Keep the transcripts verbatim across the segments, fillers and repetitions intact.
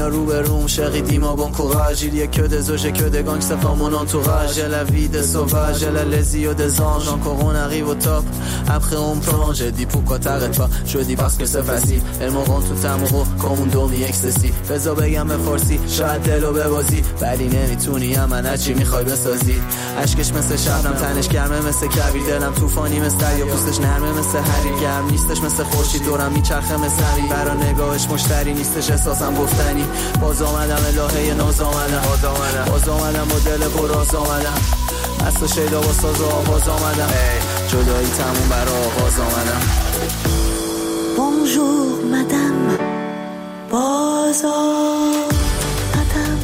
là روبروم chérie dis-moi bon courage il y a que des eaux j'ai que des gangs ça forme mon entourage j'ai la vie des sauvages j'ai la les yeux des anges encore on arrive au top après on plonge j'ai dit pourquoi t'arrêtes pas je dis parce que c'est facile elles me rendent tout amoureux comme un dormi ecstasy بذار بگم به فارسی شاید دلو ببازی ولی نمیتونی من چی میخوای بسازی عشقش مثل شبنم تنش گرمه مثل کبیر دلم طوفانی مثل دریا پوستش نرمه مثل حریر گرم نیستش مثل خورشید دورم میچرخه مثل حریر برا نگاهش مشتری نیستش احساسم گفتنی باز آمدم الهه ناز آمدم باز آمدم با دل براز آمدم اصلا شیدا با ساز و آواز آمدم جدایی تموم برا آغاز آمدم Bonjour madame باز آمدم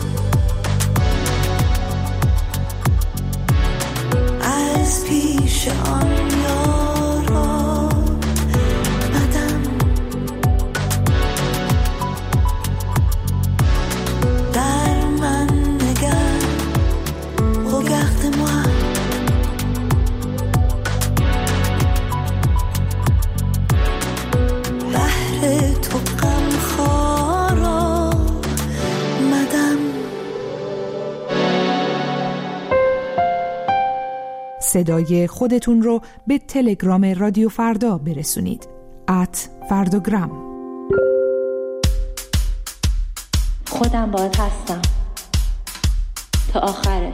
از پیش آن یارا مدم در من نگر regarde-moi بحر تو غم خارا مدم صدای خودتون رو به تلگرام رادیو فردا برسونید ات فرداگرام. خودم باید هستم تا آخرش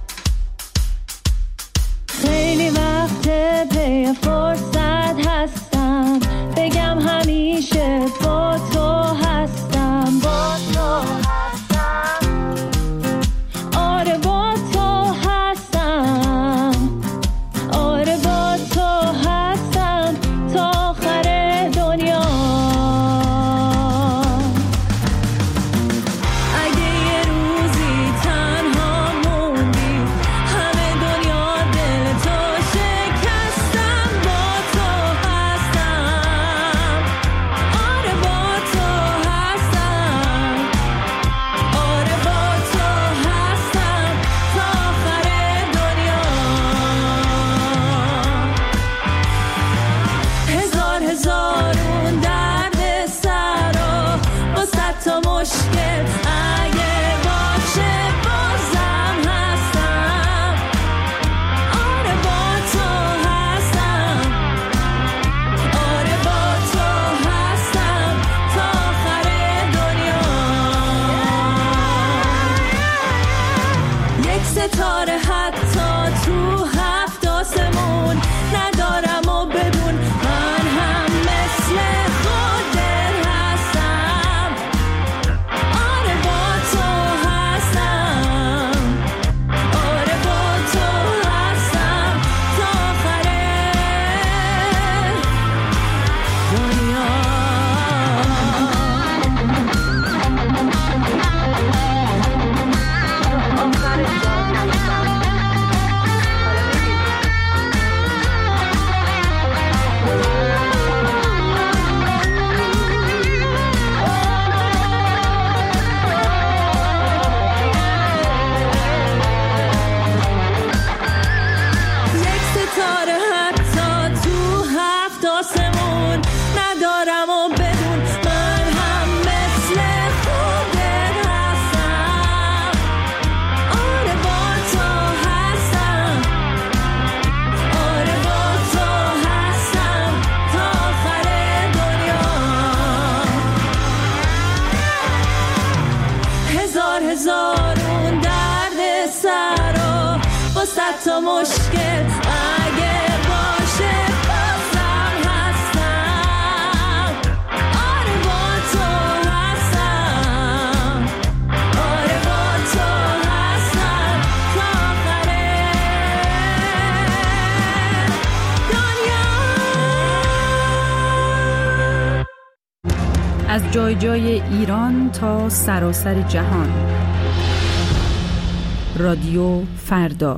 خیلی وقت پی فرصت هستم بگم همیشه با تو هستم با تو هستم آره با تو هستم آره با تو هستم تا آخر دنیا اگه یه روزی تنها موندی همه دنیا دل تو شکستم با تو هستم آره با تو هستم آره با تو هستم تا آخر دنیا هزار هزار اون درد سرا با صد تا مشکل اگه باشه بازم هستم آره با تو هستم آره با تو هستم تا آخر دنیا یک ستاره حتی تو هفت آسمون ندارم و بدون من هم مثل خودت هستم آره با تو هستم آره با تو هستم تا آخر دنیا یک ستاره حتی تو هفت آسمون ندارم و بدون من هم مثل خودت هستم آره با تو هستم آره با تو هستم تا آخر دنیا هزار هزار اون درد سرا با صد تا مشکل اگه باشه بازم هستم آره با تو هستم آره با تو هستم تا آخر دنیا از جای جای ایران تا سراسر جهان رادیو فردا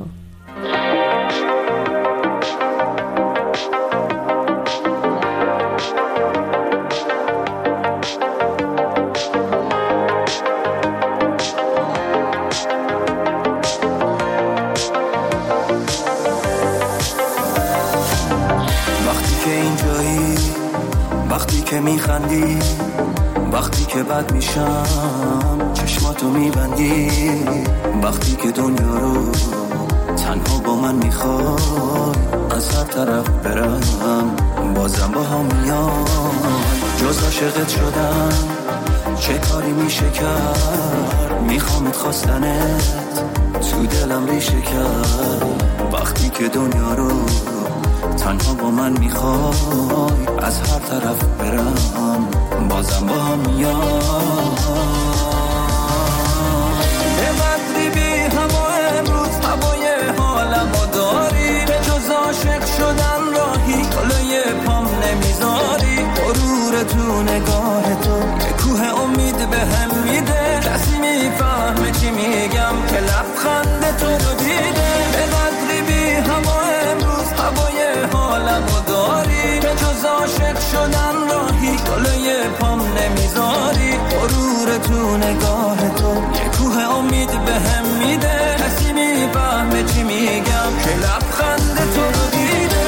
وقتی که اینجایی وقتی که میخندی وقتی که بد میشم چشماتو میبندی، وقتی که دنیا رو تنها با من میخوای از هر طرف برم بازم با هم میای. جز عاشقت شدم چه کاری میشه کرد، میخوامت خواستنت تو دلم ریشه کرد. وقتی که دنیا رو تنها با من میخوای از هر طرف برم بازم با هم میای. به قدری بی هوا امروز هوای حالمو داری، به جز عاشق شدن راهی جلوی پام نمیذاری. غرور تو نگاه تو یه کوه امید به هم میده، کسی میفهمه چی میگم که لبخند تو رو دیده. به قدری بی هوا امروز هوای حالمو داری، به جز عاشق شدن راهی جلوی پام نمیذاری. غرور تو نگاه تو یه کوه امید به هم میده، کسی میفهمه چی میگم که لبخند تو رو دیده.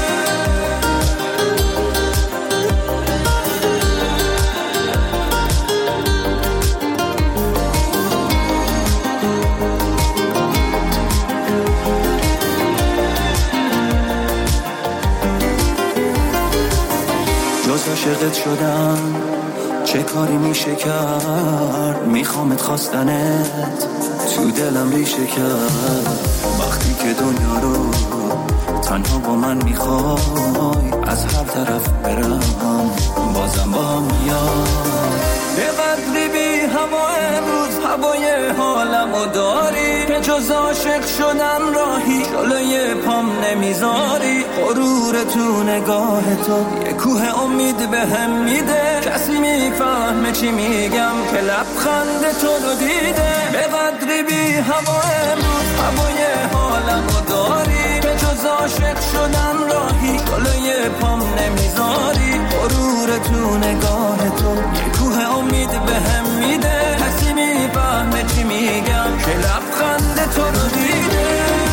جز عاشقت شدم چه کاری میشه کرد، میخوامت خواستنت تو دلم ریشه کرد. وقتی که دنیا رو تنها با من میخوای از هر طرف برم بازم با هم میای. به قدری بی هوا امروز هوای حالمو داری، به جز عاشق شدن راهی جلوی پام نمیذاری. غرور تو نگاه تو یه کوه امید به هم میده، کسی میفهمه چی میگم که لبخند تو رو دیده. به قدری بی هوا امروز هوای حالمو داری، به جز عاشق شدن راهی جلوی پام نمیذاری. غرور تو نگاه تو یه کوه امید به هم میده، کسی میفهمه چی میگم که لبخند تو رو دیده.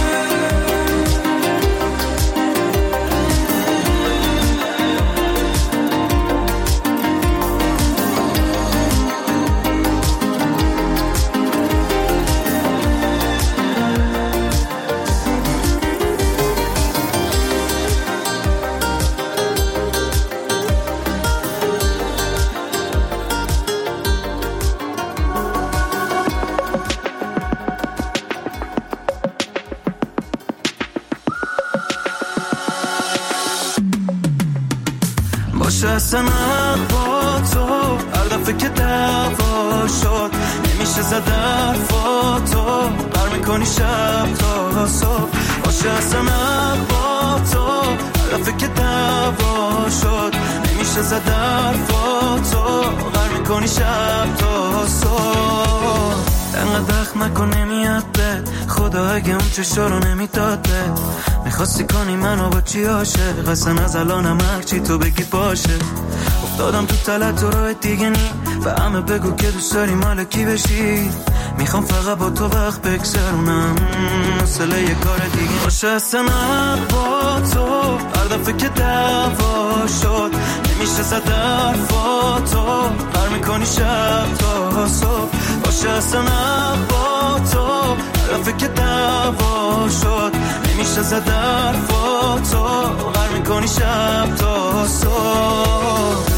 اصلا با تو هر دفعه که دعوا شد نمیشه زد حرفاتو، بر میکنی شب تا صبح. باشه اصلا با تو هر دفعه که دعوا شد نمیشه زد حرفاتو، بر میکنی شب تا صبح. انقدر دخم نکن نمیاد به خدا، اگه اون چشا رو نمیداد به میخواستی کنی منو با چی عاشق، اصلا از الانم هرچی تو بگی باشه. افتادم تو تلت و راه دیگه نی، به همه بگو که دوست داری مال کی بشی. میخوام فقط با تو وقت بگذرونم، مسئله یه کار دیگه باشه. اصلا با تو هر دفعه که دعوا شد نمیشه زد حرفاتو، بر میکنی شب تا صبح. باشه اصلا با تو هر دفعه که دعوا شد نمیشه زد حرفاتو، بر میکنی شب تا صبح.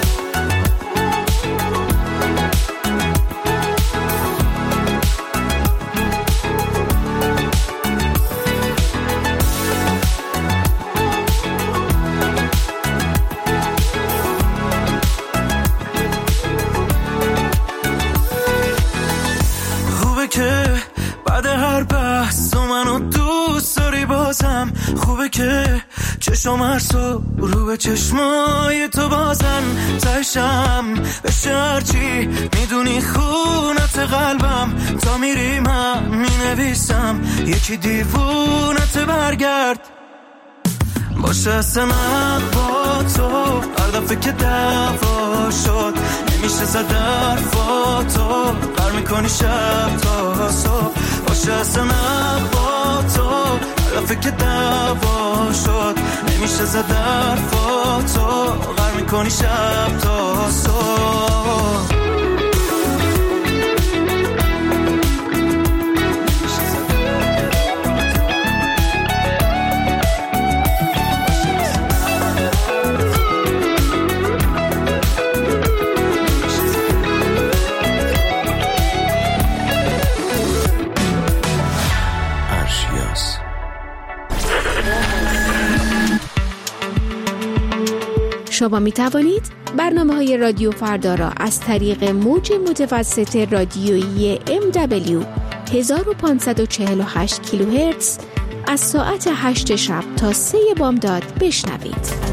بعد هر بحث تو منو دوست داری بازم، خوبه که چشم هر صبح رو به چشمای تو بازن. تشم بشه هرچی میدونی خونت قلبم، تا میری من مینویسم یکی دیوونت برگرد. باشه اصلا با تو هر دفعه که دعوا شد نمیشه زد حرفاتو، بر میکنی شب تا صبح. باشه اصلا با تو هر دفعه که دعوا شد نمیشه زد حرفاتو، بر میکنی شب تا صبح. شما می توانید برنامه های رادیو فردا را از طریق موج متوسط رادیویی ام دبلیو هزار و پانصد و چهل و هشت کیلوهرتز از ساعت هشت شب تا سه بامداد بشنوید.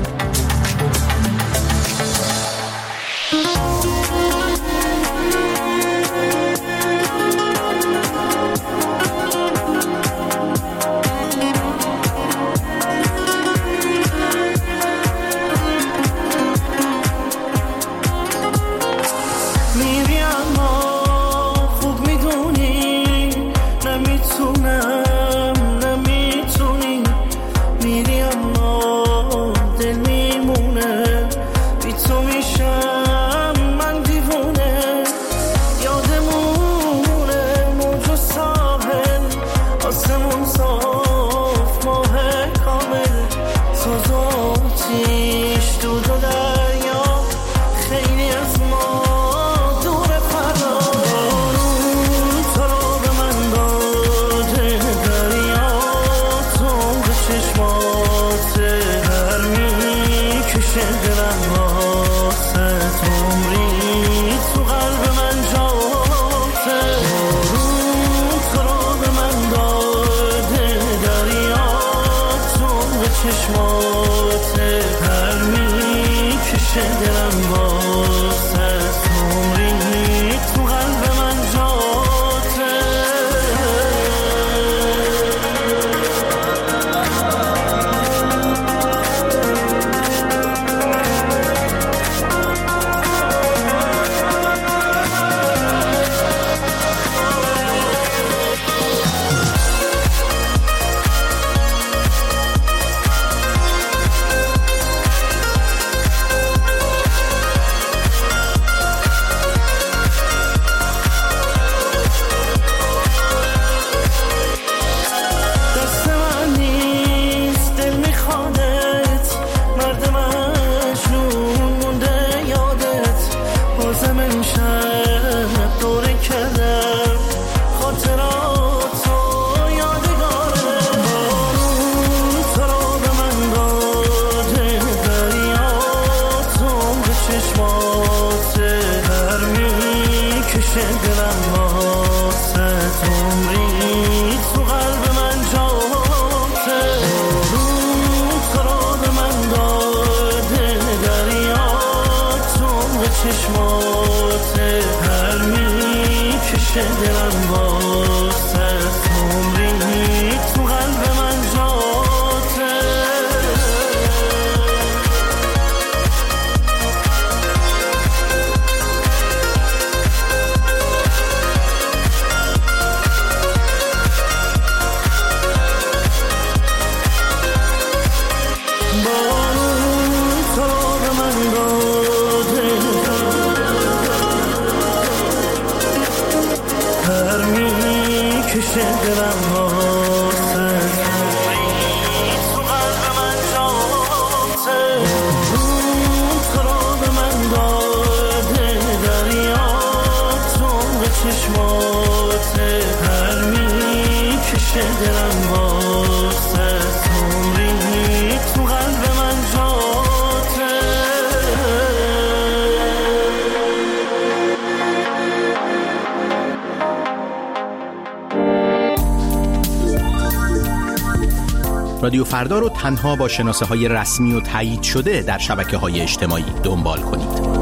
رادیو فردا رو تنها با شناسه های رسمی و تایید شده در شبکه های اجتماعی دنبال کنید.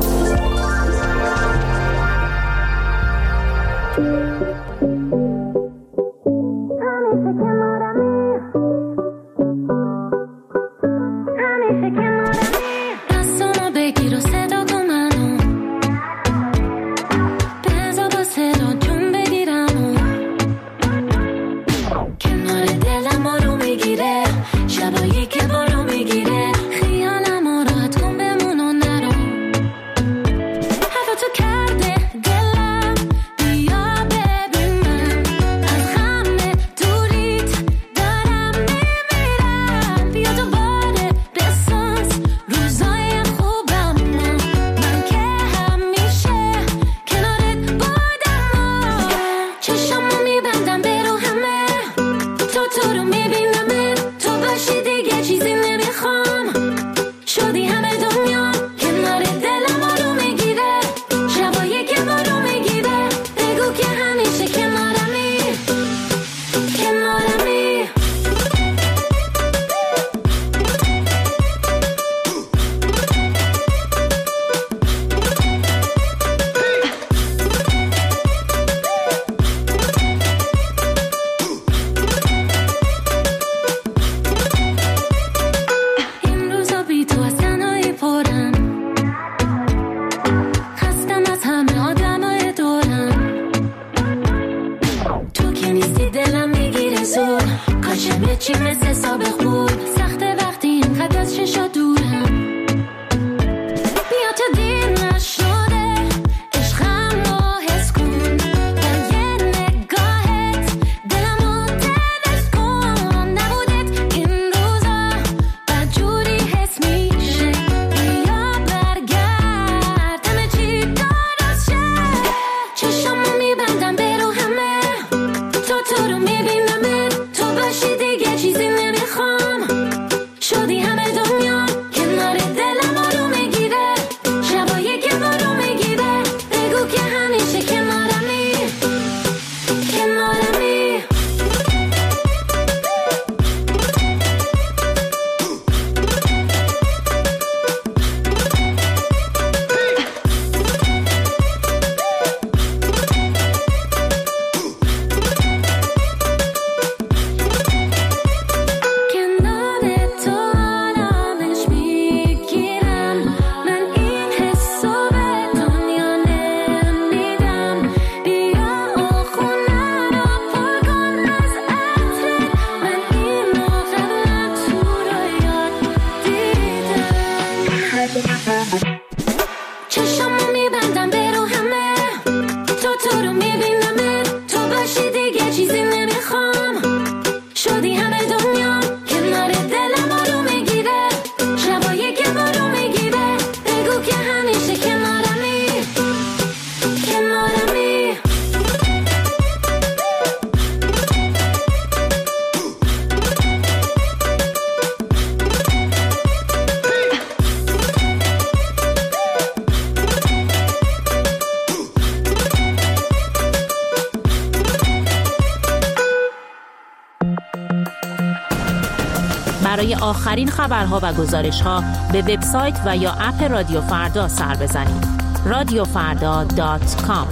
شبایی که بارو میگیره خیالم رو راحت کن بمون و نرو برای آخرین خبرها و گزارش‌ها به وبسایت و یا اپ رادیو فردا سر بزنید. رادیو فردا دات کام.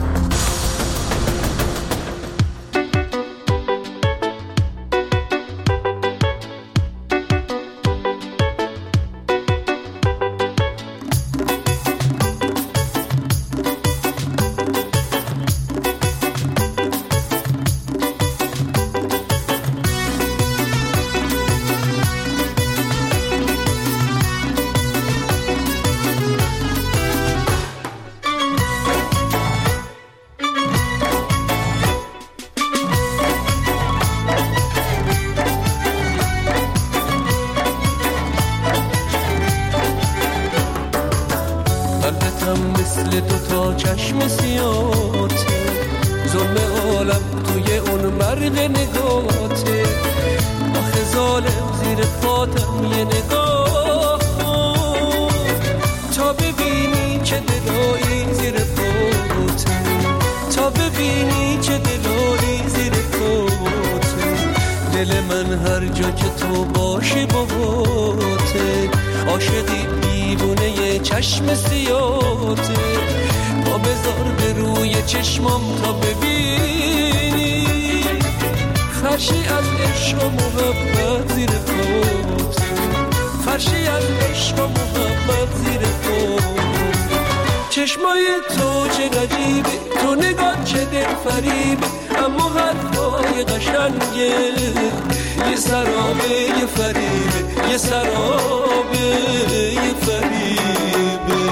مثل دوتا چشم سیاته، ظلم عالم توی اون مرد نگاته. آخه ظالم زیر پاتم یه نگاه کن تا ببینی چه دلایی زیر پاته، تا ببینی چه دلایی زیر پاته. دل من هر جا که تو باشی باهاته، عاشقی دیوونه یه چشم سیاته. با بذار به روی چشمام تا ببینی فرشی از عشق و محبت زیر پاته، فرشی از عشق و محبت زیر پاته. چشمای تو چه عجیبه، تو نگاه چه دل فریبه، اما حرفای قشنگه یه سرابه یه فریبه، یه سرابه یه فریبه.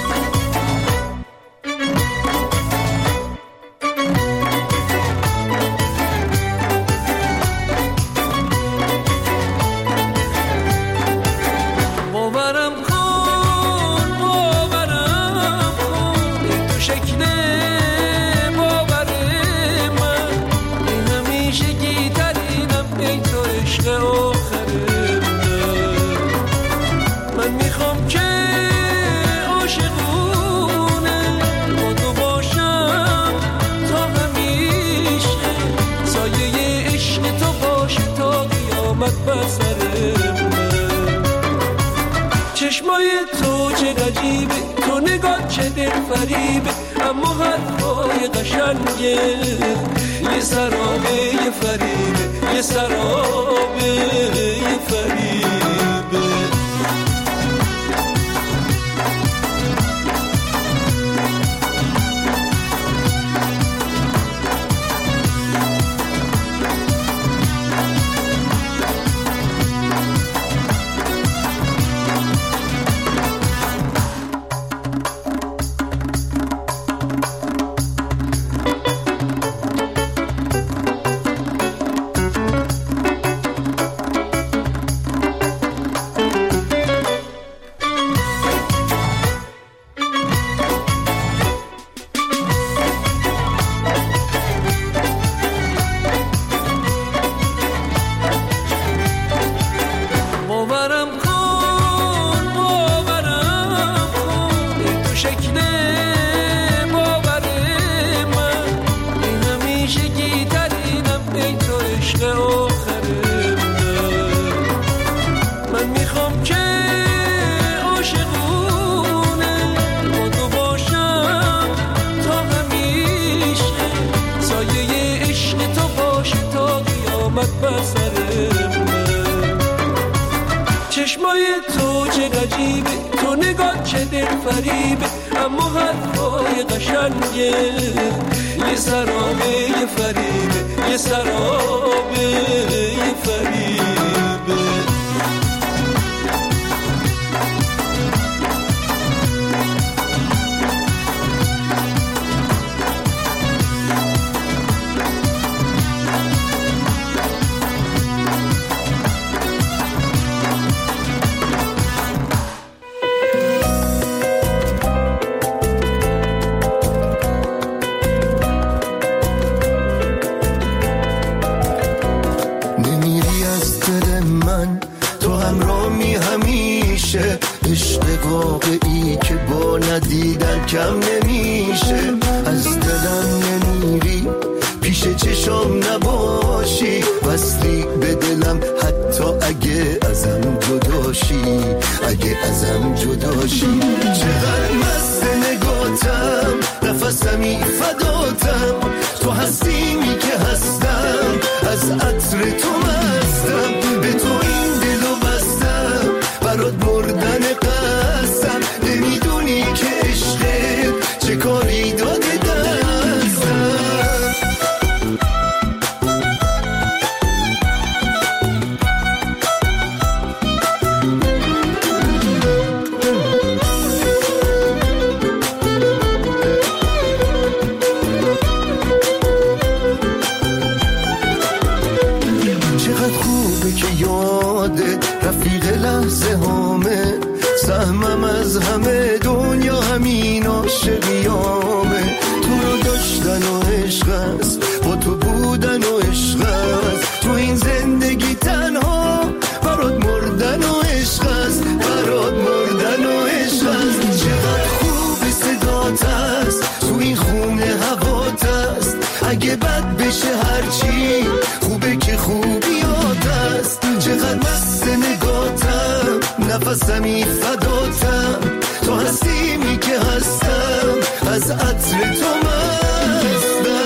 چشمای تو چه عجیبه، تو نگاه چه دل فریبه، اما حرفای قشنگه یه سرابه یه فریبه، یه سرابه یه فریبه. چشمای تو چه عجیبه، تو نگاه چه دل فریبه، اما حرفای قشنگه یه سرابه یه فریبه، یه سرابه یه فریبه. عشق واقعی که با ندیدن کم نمیشه، از دلم نمیری پیش چشم نباشی، وصلی به دلم حتی حتی اگه ازم جداشی، اگه ازم جداشی. چقدر مست نگاتم، نفسمی فداتم، تو هستیمی که هستم، از عطر تو مستم، به تو این دلو بستم، برات مردن قسم، نمیدونی که عشقت چه کاری داده دستم. رفیق لحظه هامه، سهمم از همه دنیا همین عاشقیامه. تو رو داشتن و عشق است، با تو بودن و عشق است، تو این زندگی تنها برات مردن و عشق است، برات مردن و عشق است. چقدر خوب صدات است، تو این خونه هوات است، اگه بد بشه هرچی خوبه که خوبیات است. چقدر مست نگاتم، نفسمی فداتم، تو هستیمی که هستم، از عطر تو مستم.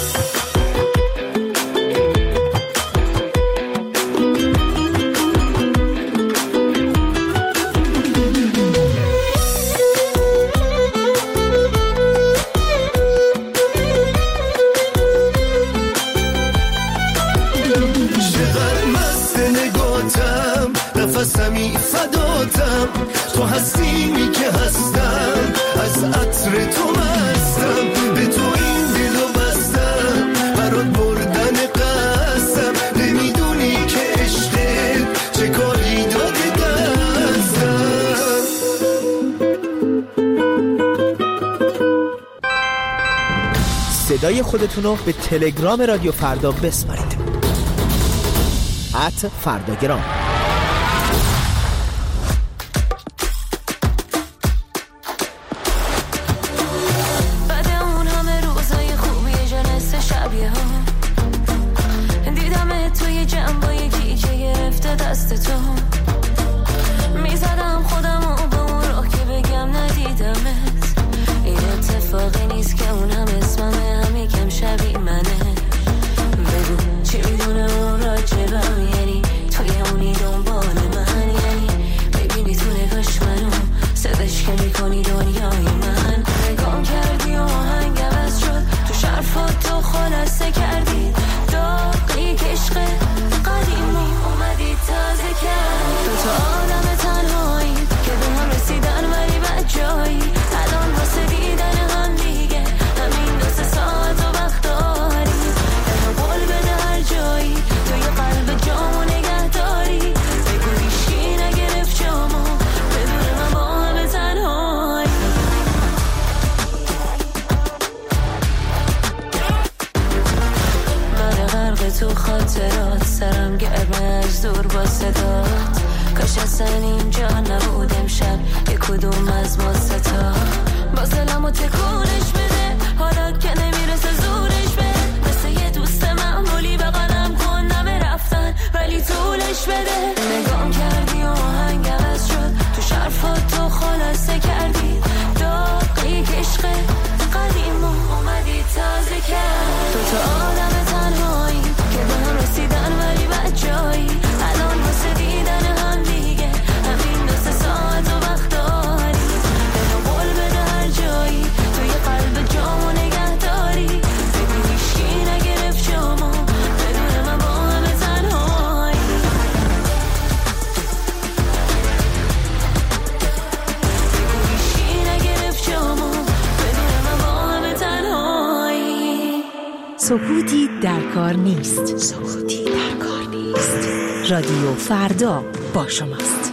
نفسمی فداتم، تو هستیمی که هستم، از عطر تو مستم، به تو این دلو بستم، برات مردن قسم، نمیدونی که عشقت چه کاری داده دستم. صدای خودتونو به تلگرام رادیو فردا بسپارید. ات فرداگرام. تو خاطرات سرم گرمه از دور با صدات، کاش اصلا اینجا نبود امشب یک کدوم از ما ستا. باز دلمو تکونش بده حالا که نمیرسه زورش بده، مثل یه دوست معمولی بغلم کن نمه رفتن ولی طولش بده. نگام کردی و آهنگ عوض شد، تو شرفات تو خلاصه کردی داغی که عشق قدیمو اومدی تازه کرد. تو تو آدم تنهایی که به هم رسیدن ولی بد جایی، الان واسه دیدن هم دیگه همین دو سه ساعت و وقت داری. بهنو قول بده هر جایی توی قلب جامو نگه داری، ببین هیچکی نگرفت جامو بدون من با همه تنهایی. بگو هیچکی نگرفت جامو بدون من با همه تنهایی. سکوتی در کار نیست. سکوتی در کار نیست. رادیو فردا با شماست.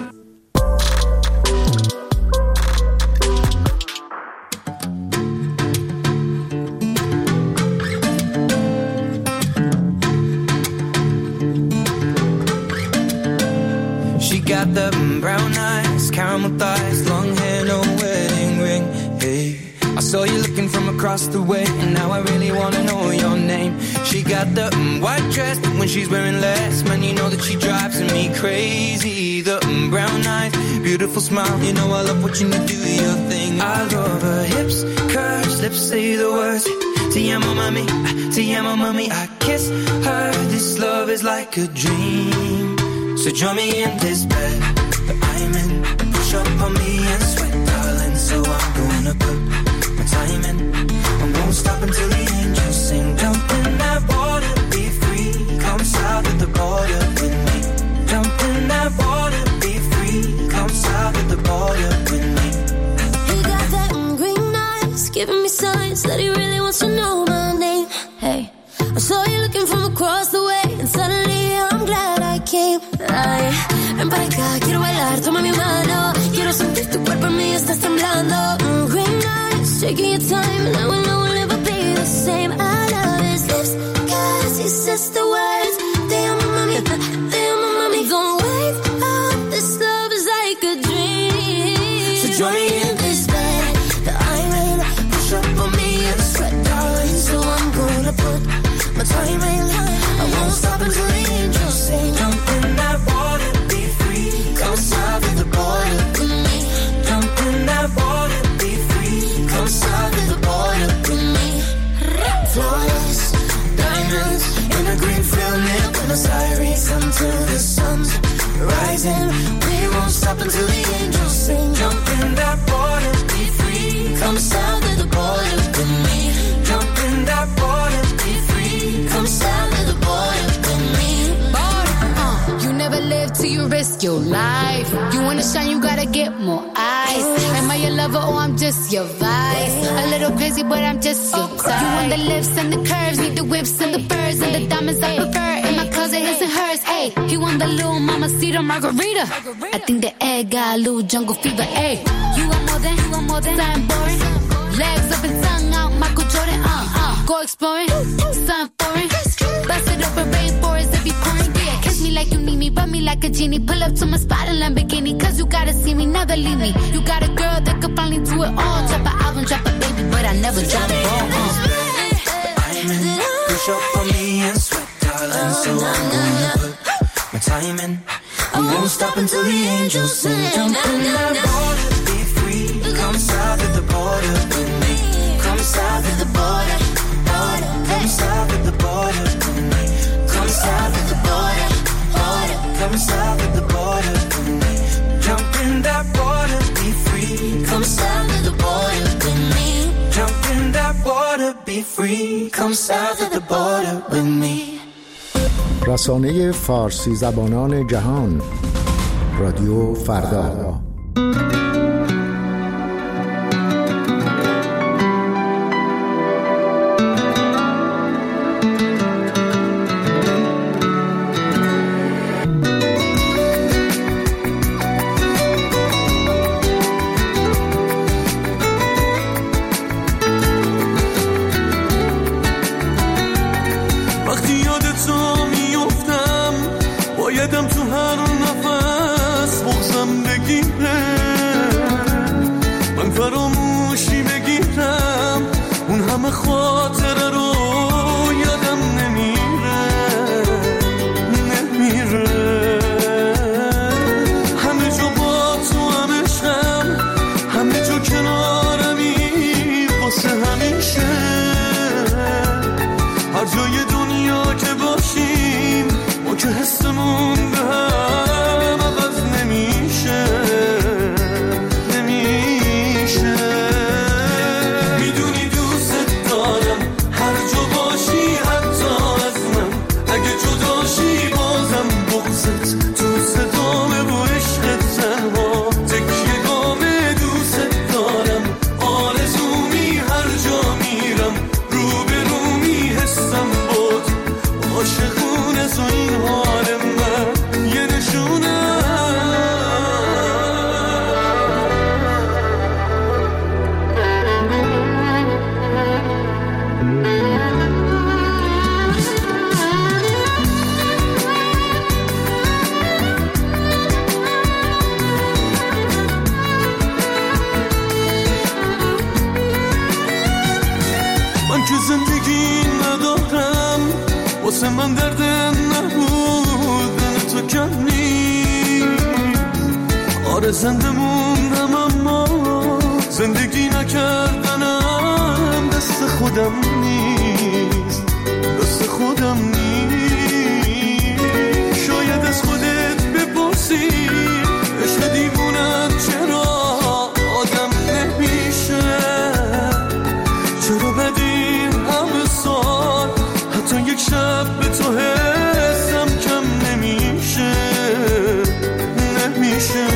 She got the brown eyes, caramel thighs, long hair, no wedding ring. Hey, I saw you looking looking from across the way, and now I really wanna know your name. She got the mm, white dress, but when she's wearing less, man, you know that she drives me crazy. The mm, brown eyes, beautiful smile, you know I love watching you do your thing. I love her hips, curves, lips say the words. Te amo mami, te amo mami. I kiss her, this love is like a dream. So join me in this bed that I'm in. Push up on me and sweat, darling. So I'm gonna put my time in. I won't stop until the angels sing. Jump in that water, be free. Come south of the border with me. Jump in that water, be free. Come south of the border with me. He got that green eyes, giving me signs that he really wants to know my name. Hey, I saw you looking from across the way, and suddenly I'm glad I came. Ay, ven para acá, quiero bailar, toma mi mano. Quiero sentir tu cuerpo en mí, estás temblando. Mm, green eyes, taking your time, and I will know we'll never be the same. I love his lips, cause he says the words. Te amo mami, te amo mami. Don't wake up, this love is like a dream. So join me in this bed that I'm in. Push up on me and sweat, darling. So I'm gonna put my time in. I won't stop until the angels sing. Jump in that water, be free. Come south of the border with me. Jump in that water, be free. Come south of the border with me. Flawless diamonds in a green field near Buenos Aires until the sun's rising. We won't stop until the angels sing. Jump in that water, be free. Come south of the border with me. Jump in that water, be free. Come south of the border with me. Border, uh, you never live till you risk your life. You wanna shine, you gotta get more eyes. Am I your lover or I'm just your vice? A little crazy, but I'm just your type. You want the lips and the curves, need the whips and the furs and the diamonds I prefer. In my closet, his and hers. Hey, he want the little mama cedar margarita. I think the egg got a little jungle fever. Hey, you want more than, you want more than something boring. Legs up and tongue out, Michael Jordan. Uh, uh, go exploring, something foreign. Bust it open, rainforest if you pouring. Yeah, kiss me like you need me, rub me like a genie. Pull up to my spot in Lamborghini, cause you gotta see me, never leave me. You got a girl that could finally do it all. Drop an album, drop a baby, but I never drop it all. Uh. I'm in, push up on me and sweat, darling. So I'm gonna put my time in. I won't stop until the angels sing. Jump in that water, be free. Come south of the border with me. Come south of the border, border. Come south of the border with me. Come south of the border, border. Come south of the border with me. Jump in that water, be free. Come south of the border with me. Jump in that water, be free. Come south of the border with me. رسانه فارسی زبانان جهان، رادیو فردا. میدونی دوست دارم که زندگی ندارم، واسه من درد نبودن تو کم نیست. آره زنده موندم اما زندگی نکردنم دست خودم نیست، دست خودم نیست. شاید از خودت بپرسی عشق دیوونم چرا آدم نمیشه، چرا بدیم همه سال حتی یک شب به تو حسم کم نمیشه، نمیشه.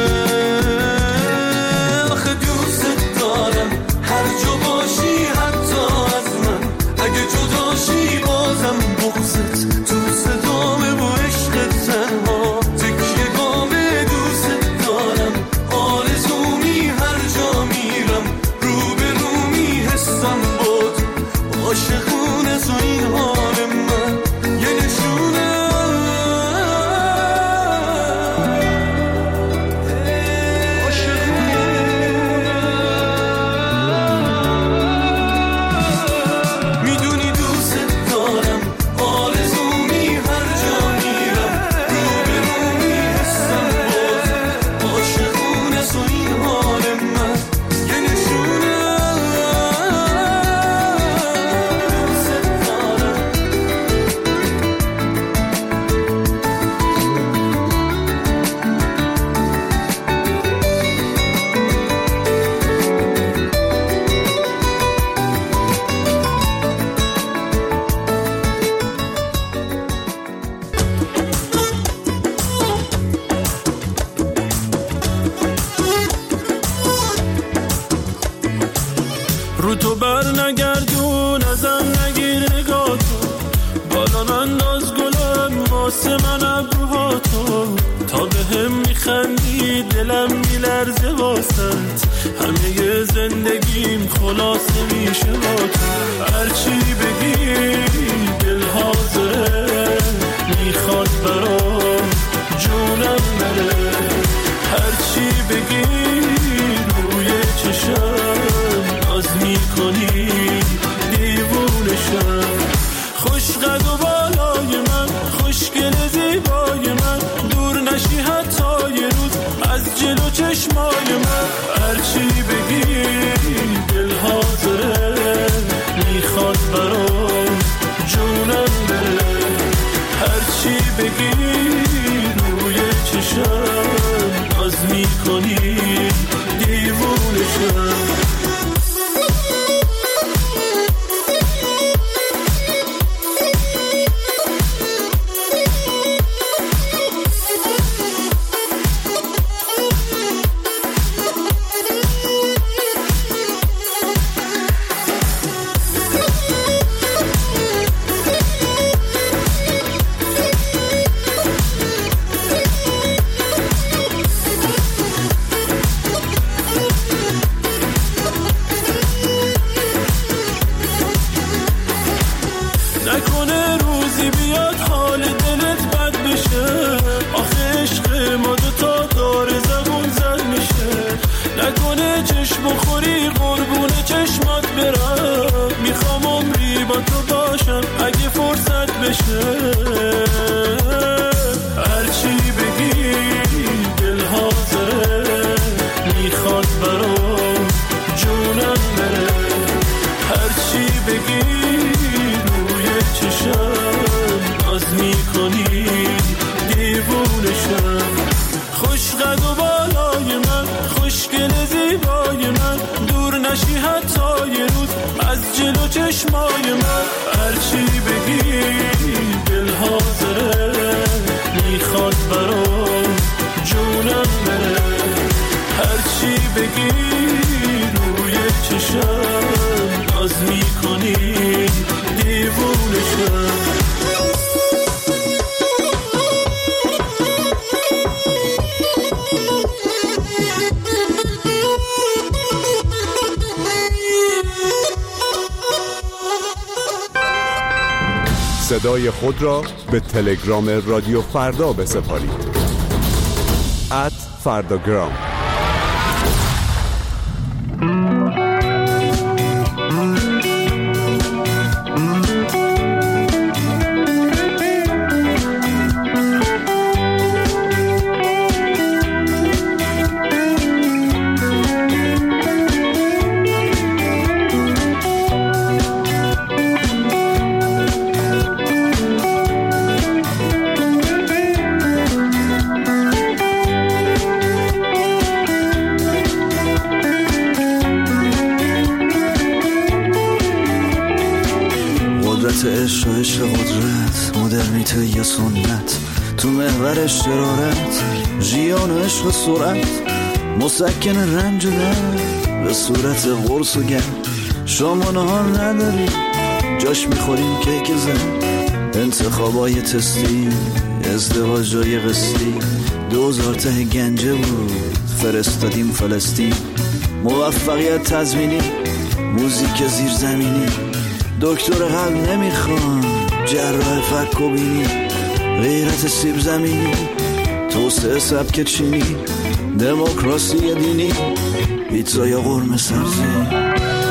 آخه دوست دارم هر جا باشی حتی از من، اگه جداشی بازم بغضت تو صدامه و عشق تنها تکیه گامه. دوست دارم آرزومی هر جا میرم رو به رو می حسم بود عاشقونه تو این حال من یه نشونه. میدونی دوست دارم آرزومی هر جا میرم رو به رو می حسم بود عاشقونه تو این حال من یه نشونه. رو تو بر نگردون ازم نگیر نگاه تو، بالا انداز گلم واسه من ابروها تو، تا به هم میخندی دلم میلرزه واسط، همه زندگیم خلاصه میشه با تو. هرچی بگی دل حاضره میخواد برام جونم بره، هرچی بگی روی چشم ناز میکنی دیوونشم. خوش قد و بالای من، خوشگل زیبای من، دور نشی حتی یه روز از جلو چشمای من. هرچی بگی دل حاضره میخواد برام جونم بره، هرچی بگی روی چشم ناز میکنی دیوونشم. نکنه روزی بیاد حال دلت بد بشه، آخه عشق ما دوتا داره زبون زد میشه. نکنه چشم بخوری قربون چشمات برم، میخوام عمری با تو باشم اگه فرصت بشه. هرچی بگی دل حاضره میخواد برام جونم بره، هرچی بگی چشم ناز میکنی دیوونشم. خوش قد و بالای من، خوشگل زیبای من، دور نشی حتی یه روز از جلو چشمای من. هرچی بگی دل حاضره میخواد برام جونم بره، هرچی بگی روی چشم ناز میکنی دیوونشم. صدای خود را به تلگرام رادیو فردا بسپارید. ات فرداگرام. قدرت عشق و عشق قدرت، مدرنیته یا سنت، تو محور شرارت، ژیان و عشق سرعت، مسکن رنج و درد به صورت قرص و گرد. شما نهار نداری جاش میخوریم کیک زن، انتخابای تستی، ازدواج جای قسطی، دوزار ته گنجه بود فرستادیم فلسطین. موفقیت تضمینی، موزیک زیرزمینی، دکتر قلب نمیخوان، جراح فک و بینی، غیرت سیب زمینی، توسعه سبک چینی، دموکراسی دینی، پیتزا یا قرمه سبزی.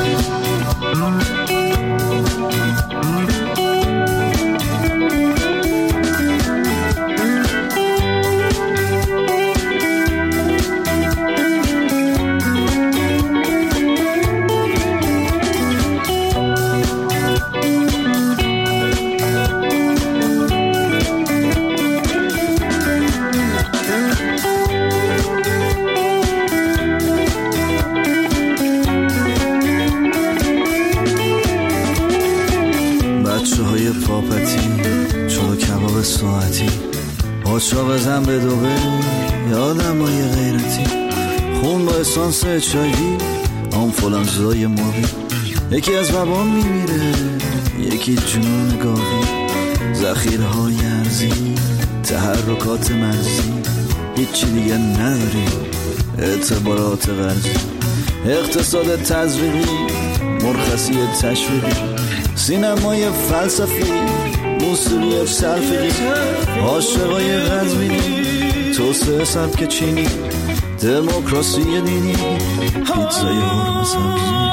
پاچا بزن به دوبه یادم با یه غیرتی، خون با اسانس چایوی آنفولانزای ماوی. یکی از بابام میمیره یکی جنون گاوی، ذخیرهای ارزی تحرکات مرزی، هیچی دیگه نداریم اعتبارات غربی، اقتصاد تزریقی مرخصی تشویقی، سینمای فلسفی موسیقی سرفقی، عاشقای قزوینی توسعه سبک چینی، دموکراسی دینی، پیتزای قرمه سبزی.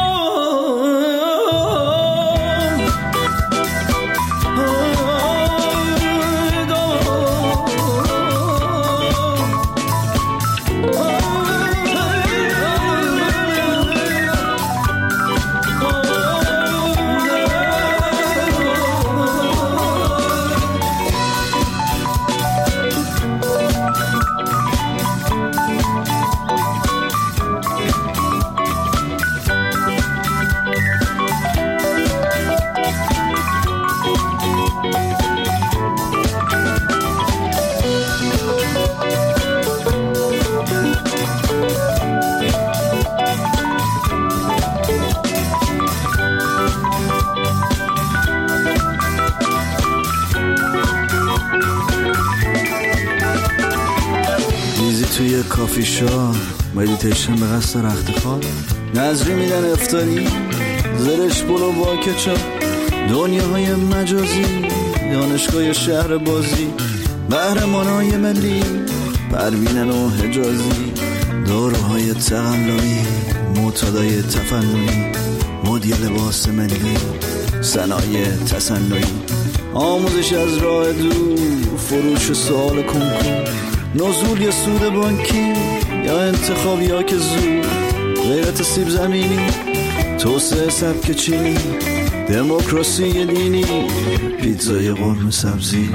توی کافی شاپ مدیتیشن به قصد رخت خواب، نظری میدن افتاری زرش بلو با کچاپ، دنیاهای مجازی دانشگاه شهر بازی، قهرمانای ملی پروینن و حجازی، داروهای تقلبی معتادای تفننی، مدیر لباس ملی صنایع تصنعی، آموزش از راه دور، فروش سوال کنکور، نزول یا سود بانکی یا انتخابی ها که زود، غیرت سیب زمینی توسعه سبک چینی، دموکراسی دینی، پیتزای قرمه سبزی.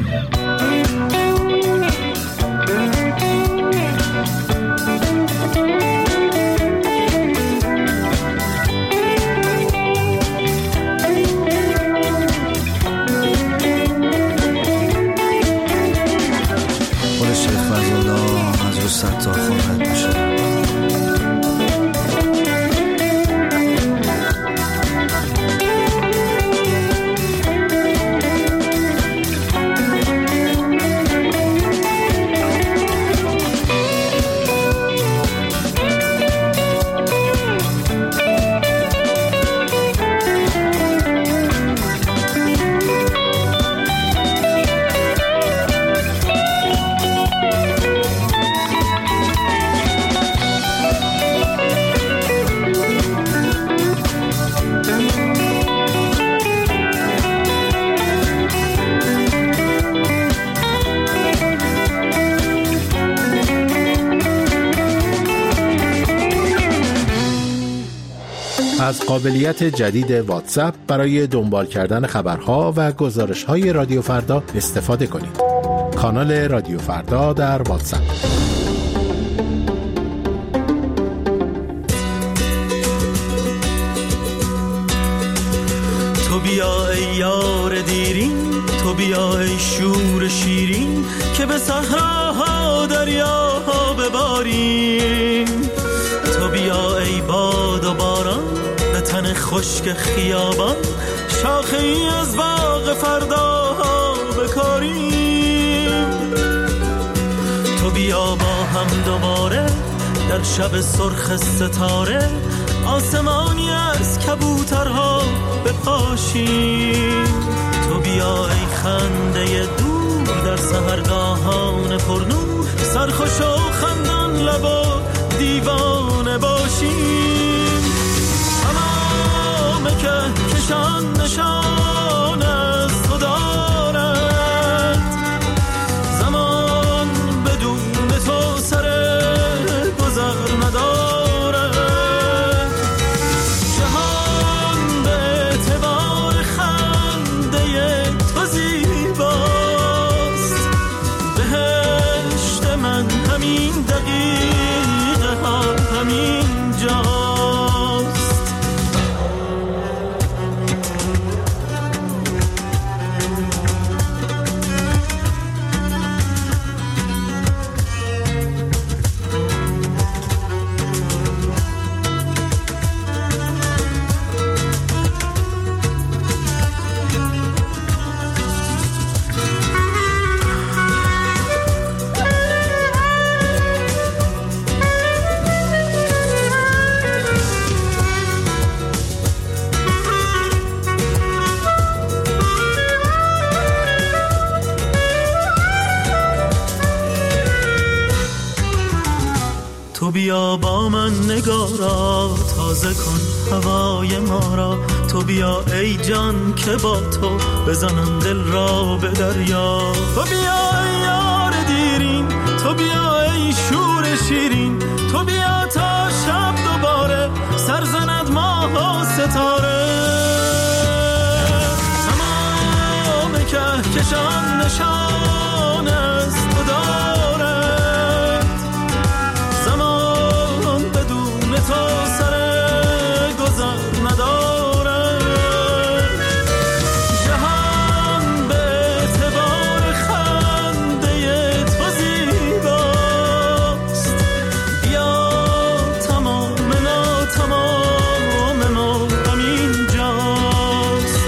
تا خواهد میشه. از قابلیت جدید واتساپ برای دنبال کردن خبرها و گزارش‌های رادیو فردا استفاده کنید. کانال رادیو فردا در واتساپ. تو بیا ای یار دی بیا ای شور شیرین که به صحراها دریاها بباریم. تو بیا ای باد و باران به تن خشک خیابان، شاخه ای از باغ فرداها بکاریم. تو بیا با هم دوباره در شب سرخ ستاره، آسمانی از کبوترها بپاشیم. تو بیا ای خنده دور در سحرگاهان پرنور، سرخوش و خندان لب و دیوانه باشیم. تمام که کشان نشان از تو دارد، زمان بدون تو سر گذر ندارد. جهان به اعتبار خنده تو زیباست، بهشت من همین دقیقه ها همین جاست. تو بیا با من نگارا تازه کن هوای ما را. تو بیا ای جان که با تو بزنم دل را به دریا. تو بیا ای یار دیرین، تو بیا ای شور شیرین. تو بیا تا شب دوباره سر زند ماه و ستاره. تمام که کشان نشان از تو دارد، زمان بدون تو سر گذر ندارد. جهان به اعتبار خنده تو زیباست، بیا تمام نا تمام ما همین جاست.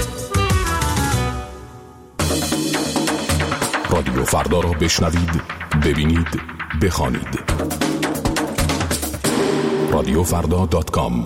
رادیو فردا را بشنوید، ببینید، بخوانید. رادیو فردا دات کام.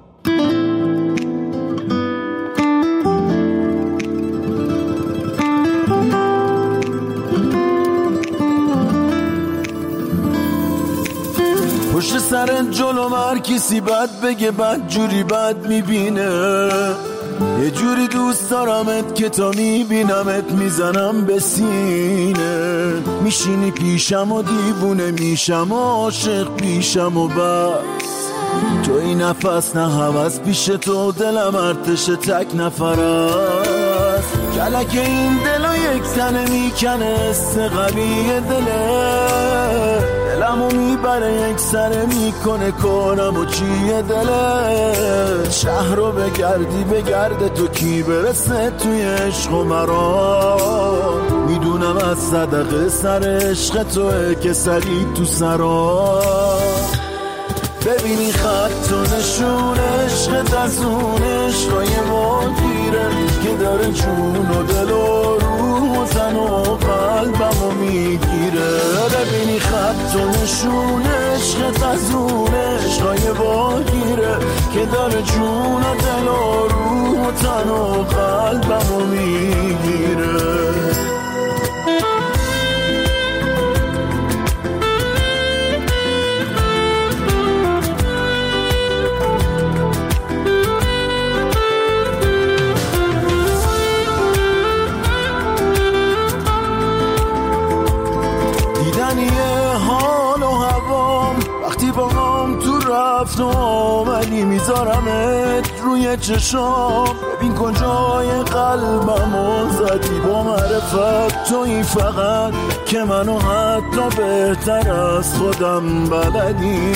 پشت سر جلو هر کسی بد بگه بد جوری بد میبینه. یه جوری دوست دارمت که تا میبینمت میزنم به سینه. میشینی پیشم و دیوونه میشم و عاشق پیشم و بس. تو این نفس نه هوس پیش تو دلم ارتش تک نفر است. کلک این دلو یک تنه میکنه استقبی دله. دلمو میبره یک سره میکنه کنم و چیه دله. شهر رو بگردی بگرده تو کی برسه توی عشق و مرا. میدونم از صدقه سر عشق توه که سری تو سرا. ببینی خط و نشون عشقت از اون عشقای مدیره که داره جون و دل و روح و تن و قلبمو میگیره. ببینی خط و نشون عشقت از اون عشقای مدیره که داره جون و دل و روح و تن و قلبمو میگیره. رفت و آمدی میذارمت روی چشام. ببین کجای قلبمو زدی با معرفت توی فقط که منو حتی بهتر از خودم بلدی.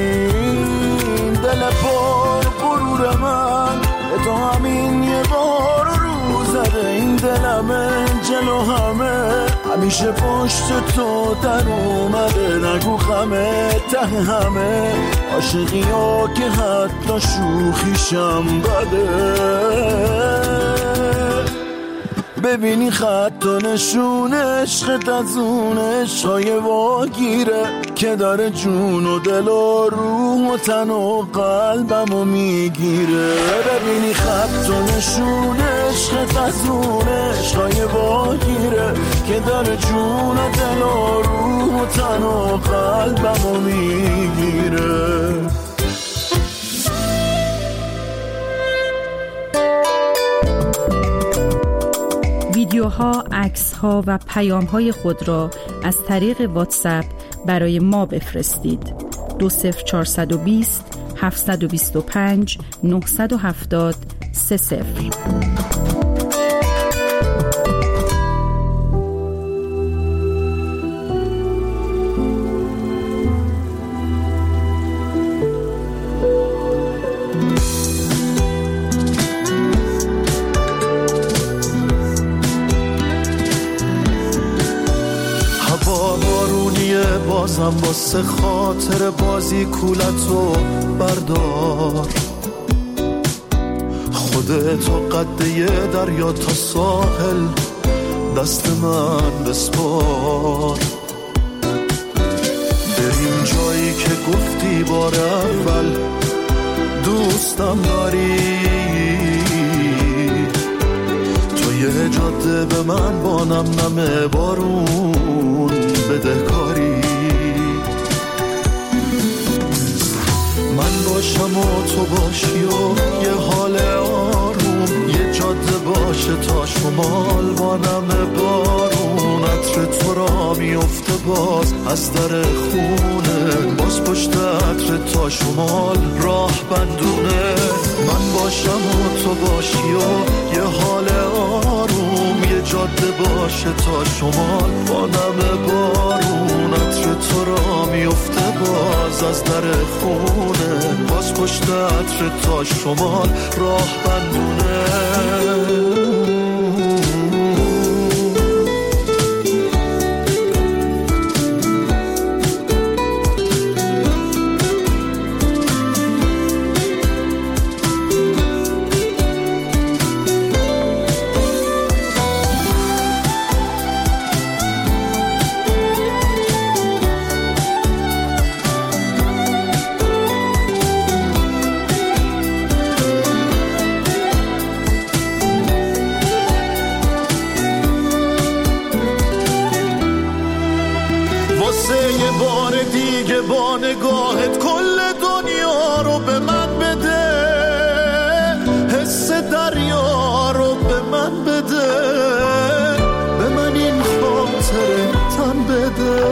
دل پر غرور من به تو همین یه بار رو زده. این دلم دل و همه همیشه پشت تو در اومده. نگو غمه ته همه عاشقی ها که حتی شوخیشم بده. ببینی خط و نشون عشقت از اون عشقای واگیره که داره جون و دل و روح و تن و قلبمو میگیره. ببینی خط و نشون عشقت از اون عشقای واگیره که داره جون و دل و روح و تن و قلبمو میگیره. ویدیوها، عکس‌ها و پیام‌های خود را از طریق واتساپ برای ما بفرستید. دو صفر چهارصد و بیست هفتصد و بیست و پنج نهصد و هفتاد سه صفر. بازم واسه خاطر بازی کولتو بردار. خودتو قده یه دریا تا ساحل دست من بسپار. بریم جایی که گفتی بار اول دوستم داری. تو یه جاده به من با نم نم بارون بده کاری. من باشم و تو باشی و یه حال آروم، یه جاده باشه تا شمال با نم بارون. عطر تو را میفته باز از در خونه، باز پشت عطر تا شمال راه بندونه. من باشم و تو باشی و یه حال آروم، یه جاده باشه تا شمال با نم بارون. عطر تو را میفته باز از در خونه، باز پشت عطر تا شمال راه بندونه. با نگاهت کل دنیا رو به من بده، حس دریا رو به من بده، به من این خاطره تن بده.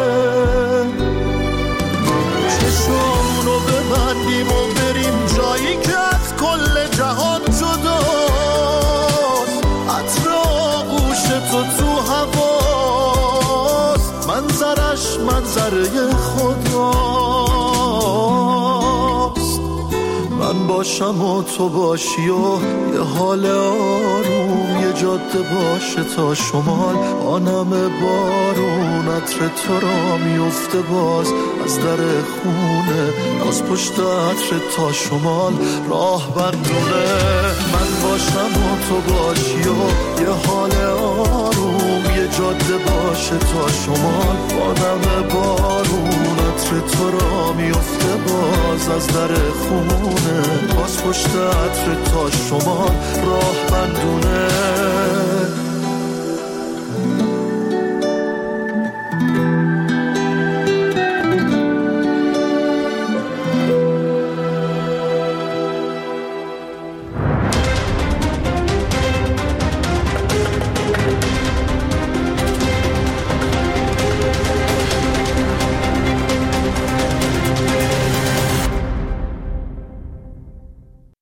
چشمونو ببندیم و بریم جایی که از کل جهان جداست. عطر آغوش تو تو هواست، منظرش منظره خداست. من باشم و تو باشی و یه حال آروم، یه جاده باشه تا شمال آنم بارون. عطر تو را میفته باز از در خونه، از پشت عطر تا شمال راه بندونه. من باشم و تو باشی و یه حال آروم، یه جاده باشه تا شمال آنم بارون. عطر تو را میفته باز از در خونه، باز پشت عطر تا شمال راه بندونه.